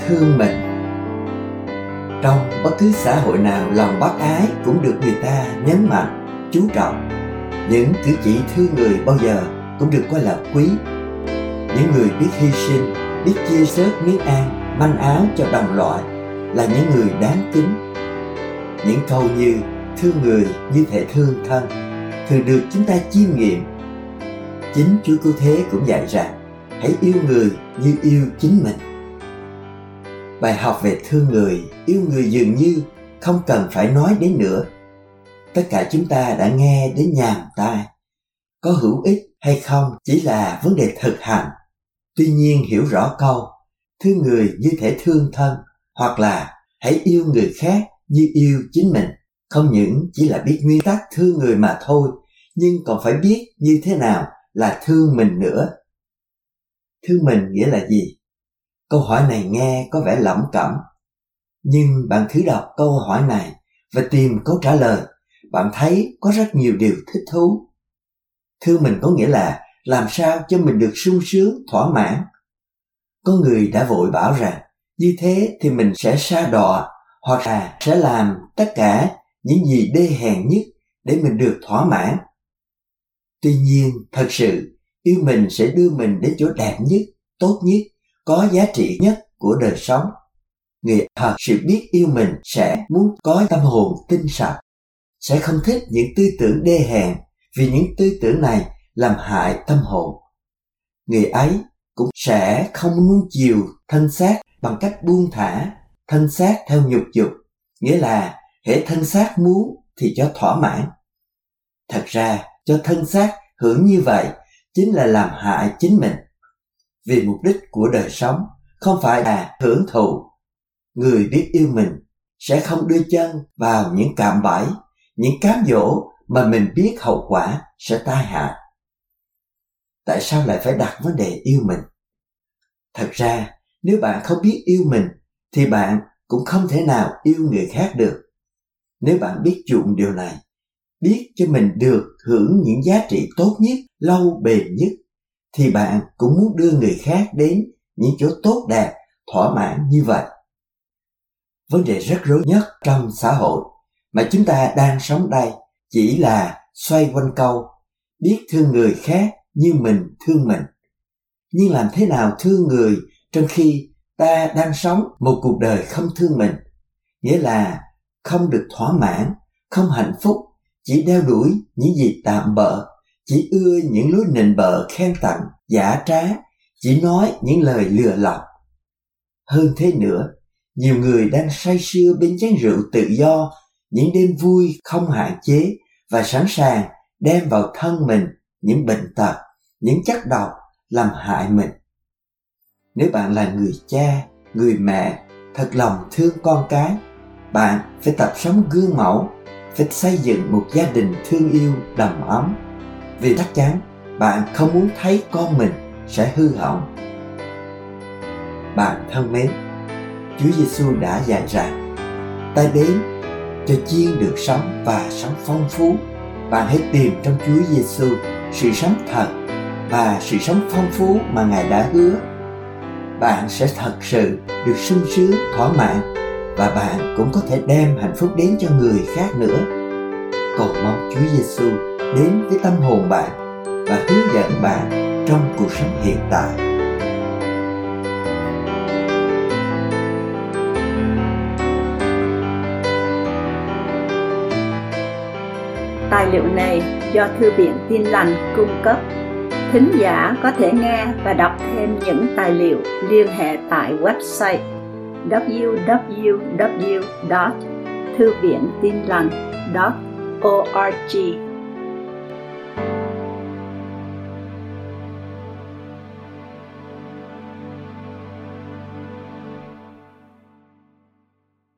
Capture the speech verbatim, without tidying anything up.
thương mình. Trong bất cứ xã hội nào, lòng bác ái cũng được người ta nhấn mạnh, chú trọng. Những cử chỉ thương người bao giờ cũng được coi là quý. Những người biết hy sinh, biết chia sớt miếng ăn, manh áo cho đồng loại là những người đáng kính. Những câu như thương người như thể thương thân thường được chúng ta chiêm nghiệm. Chính Chúa Cứu Thế cũng dạy rằng hãy yêu người như yêu chính mình. Bài học về thương người, yêu người dường như không cần phải nói đến nữa. Tất cả chúng ta đã nghe đến nhàm tai. Có hữu ích hay không chỉ là vấn đề thực hành. Tuy nhiên hiểu rõ câu thương người như thể thương thân, hoặc là hãy yêu người khác như yêu chính mình, không những chỉ là biết nguyên tắc thương người mà thôi, nhưng còn phải biết như thế nào là thương mình nữa. Thương mình nghĩa là gì? Câu hỏi này nghe có vẻ lẩm cẩm, nhưng bạn thử đọc câu hỏi này và tìm câu trả lời, bạn thấy có rất nhiều điều thích thú. Thương mình có nghĩa là làm sao cho mình được sung sướng, thỏa mãn. Có người đã vội bảo rằng như thế thì mình sẽ sa đọa, hoặc là sẽ làm tất cả những gì đê hèn nhất để mình được thỏa mãn. Tuy nhiên, thật sự, yêu mình sẽ đưa mình đến chỗ đẹp nhất, tốt nhất, có giá trị nhất của đời sống. Người thật sự biết yêu mình sẽ muốn có tâm hồn tinh sạch, sẽ không thích những tư tưởng đê hèn, vì những tư tưởng này làm hại tâm hồn. Người ấy cũng sẽ không nuông chiều thân xác bằng cách buông thả thân xác theo nhục dục, nghĩa là hễ thân xác muốn thì cho thỏa mãn. Thật ra, cho thân xác hưởng như vậy chính là làm hại chính mình. Vì mục đích của đời sống không phải là hưởng thụ. Người biết yêu mình sẽ không đưa chân vào những cạm bẫy, những cám dỗ mà mình biết hậu quả sẽ tai hại. Tại sao lại phải đặt vấn đề yêu mình? Thật ra, nếu bạn không biết yêu mình, thì bạn cũng không thể nào yêu người khác được. Nếu bạn biết chuộng điều này, biết cho mình được hưởng những giá trị tốt nhất, lâu bền nhất, thì bạn cũng muốn đưa người khác đến những chỗ tốt đẹp, thỏa mãn như vậy. Vấn đề rất rối nhất trong xã hội mà chúng ta đang sống đây chỉ là xoay quanh câu biết thương người khác như mình thương mình. Nhưng làm thế nào thương người trong khi ta đang sống một cuộc đời không thương mình, nghĩa là không được thỏa mãn, không hạnh phúc, chỉ đeo đuổi những gì tạm bợ, chỉ ưa những lối nịnh bợ khen tặng, giả trá, chỉ nói những lời lừa lọc. Hơn thế nữa, nhiều người đang say sưa bên chén rượu tự do, những đêm vui không hạn chế và sẵn sàng đem vào thân mình những bệnh tật, những chất độc làm hại mình. Nếu bạn là người cha, người mẹ, thật lòng thương con cái, bạn phải tập sống gương mẫu, phải xây dựng một gia đình thương yêu đầm ấm. Vì chắc chắn bạn không muốn thấy con mình sẽ hư hỏng. Bạn thân mến, Chúa Giêsu đã dạy rằng ta đến cho chiên được sống và sống phong phú. Bạn hãy tìm trong Chúa Giêsu sự sống thật và sự sống phong phú mà Ngài đã hứa. Bạn sẽ thật sự được sung sướng, thỏa mãn, và bạn cũng có thể đem hạnh phúc đến cho người khác nữa. Cầu mong Chúa Giêsu đến với tâm hồn bạn và hướng dẫn bạn trong cuộc sống hiện tại. Tài liệu này do Thư viện Tin Lành cung cấp. Thính giả có thể nghe và đọc thêm những tài liệu liên hệ tại website w w w chấm thư viện tin lành chấm org.